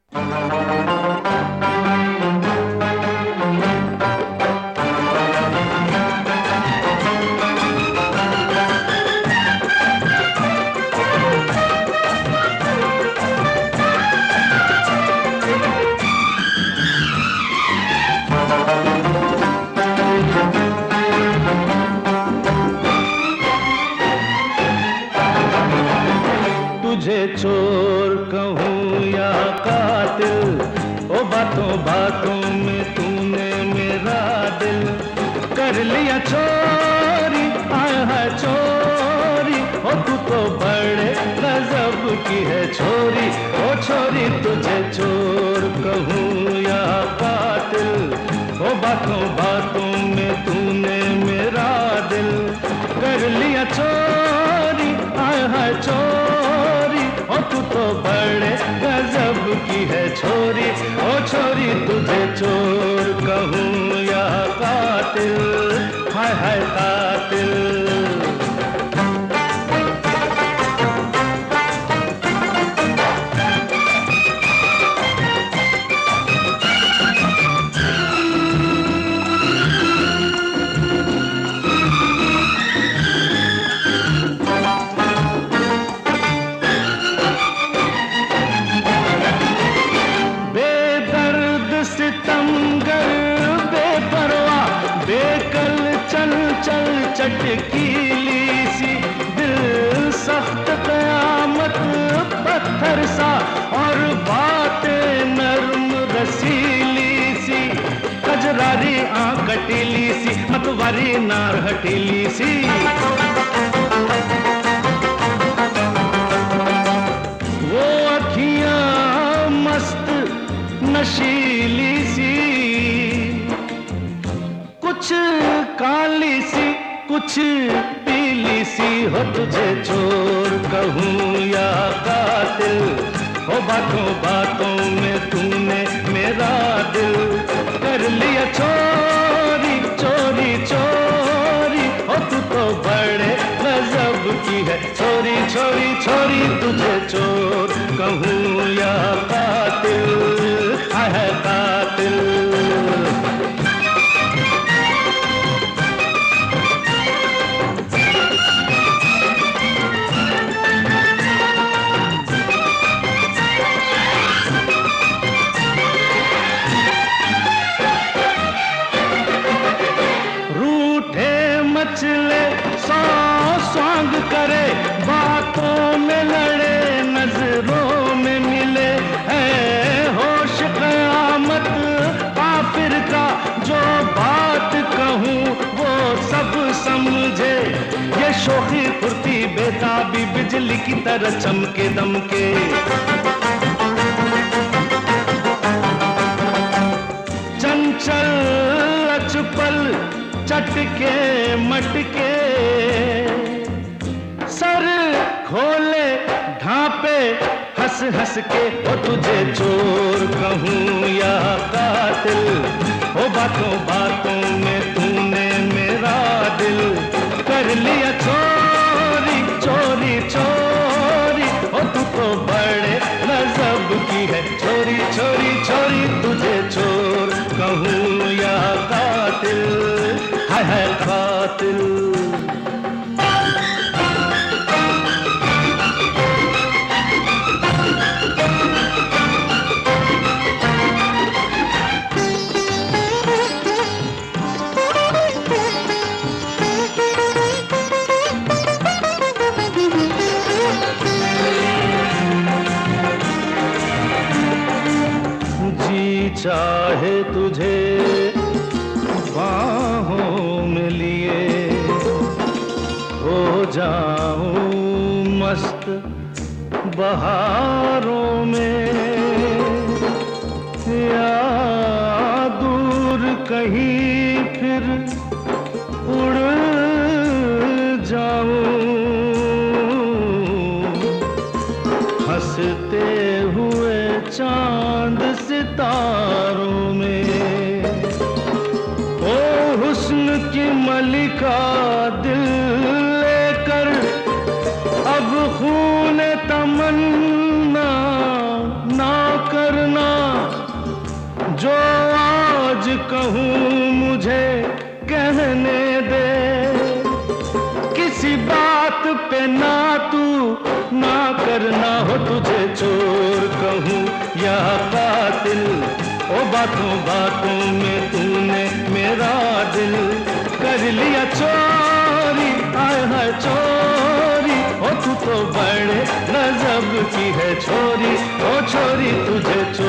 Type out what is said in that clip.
तुझे चोर कहूँ या कातिल, ओ बातों बातों में तूने मेरा दिल कर लिया चोरी। आया है चोरी, ओ तू तो बड़े गजब की है छोरी। ओ छोरी तुझे चोर कहूँ या कातिल, ओ बातों बातों में तूने मेरा दिल कर लिया चोरी। आया है चोरी, ओ तू तो बड़े गजब की है छोरी। ओ छोरी तुझे चोर कहूँ या कातिल, हाय हाय कातिल। चटकीली सी दिल सख्त कयामत पत्थर सा, और बातें नर्म रसीली सी। कजरारी आँख कटीली सी, मतवारी नार हटीली सी। वो अखियाँ मस्त नशीली सी, कुछ काली सी कुछ पीली सी। हो तुझे चोर कहूँ या कातिल, हो बातों बातों में तूने मेरा दिल कर लिया चोरी। चोरी चोरी, हो तू तो बड़े गजब की है छोरी। छोरी छोरी तुझे चोर कहूँ या कातिल, हाय हाय कातिल। मचले सौ स्वांग करे, बातों में लड़े नजरों में मिले। है होश कयामत काफिर का, जो बात कहूँ वो सब समझे। ये शोखी फुर्ती बेताबी बिजली की तरह चमके दमके। चंचल अचपल चटके मटके, सर खोले ढांपे हंस हंस के। ओ तुझे चोर कहूँ या कातिल, ओ बातों बातों में तूने मेरा दिल कर लिया चोरी। चोरी चोरी, ओ तू तो बड़े गजब की है छोरी। छोरी छोरी तुझे चोर कहूँ या कातिल, हाय हाय कातिल। जी चाहे तुझे बाहों में लिए, हो जाऊं मस्त बहारों में, या दूर कहीं फिर उड़ जाऊं हंसते हुए चांद सितारों में। ओ हुस्न की मलिका दिल लेकर अब खून तमन्ना ना करना, मेरी बात पे ना तू ना करना हो, तुझे चोर कहूँ या कातिल, ओ बातों बातों में तूने मेरा दिल कर लिया चोरी, आय हाय चोरी। ओ तू तो बड़े गजब की है छोरी, ओ छोरी तुझे